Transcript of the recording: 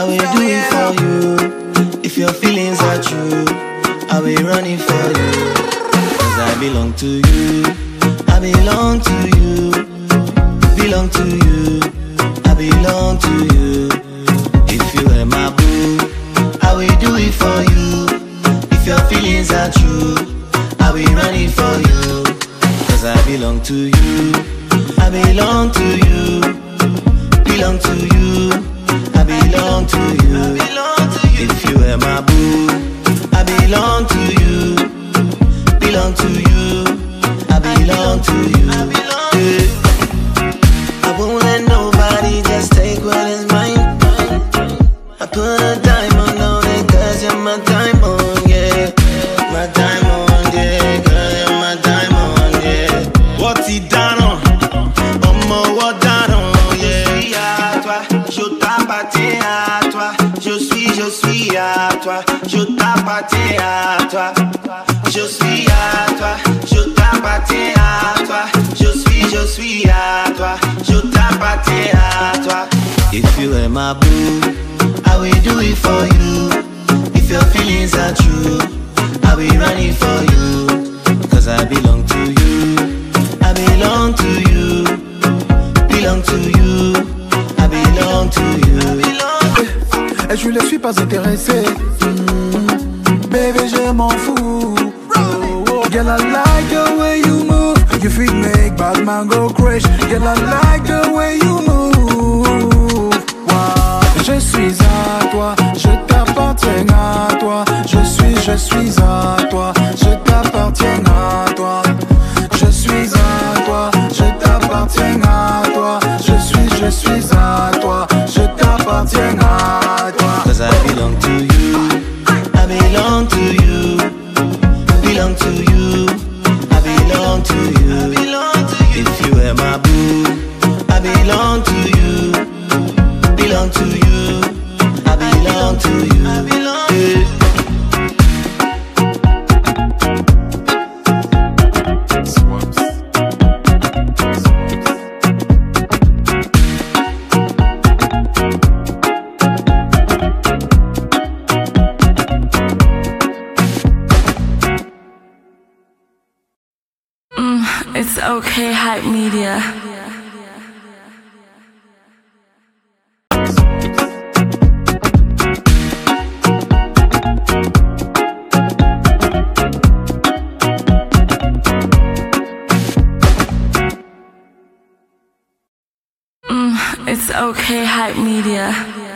will do it for you. If your feelings are true, I will run it for you. Cause I belong to you, I belong to you, belong to you, I belong to you. If you were my boo, I will do it for you. If your feelings are true, I will run it for you. Cause I belong to you, I belong to you, belong to you, I belong to you. If you were my boo, I belong to you, belong to you, I belong to you. I won't let nobody just take what is mine. I put a diamond on it cause you're my diamond, yeah. My diamond, yeah, cause you're my diamond, yeah. What he done on? What done on, yeah. À toi, je t'appartiens à toi. Je suis à toi. Je t'appartiens à toi. Je suis à toi. Je t'appartiens à toi. Je suis à toi. Je t'appartiens à toi. If you were my boo, I will do it for you. If your feelings are true, I will run it for you. Cause I belong to you, I belong to you, belong to you, I belong to you. Et je ne suis pas intéressé. Baby, je m'en fous. Girl, I like the way you move. You fit make bad man go crazy. Girl, I like the way you move. Wow. Je suis à toi, je t'appartiens à toi. Je suis à toi, je t'appartiens à toi. Je suis à toi, je t'appartiens à toi. Je suis à toi, je t'appartiens à toi. Cause I belong to you, I belong to you, belong to you, I belong to you. If you were my boo, I belong to you, belong to you, I belong to you. It's okay, Hype Media. It's okay, Hype Media.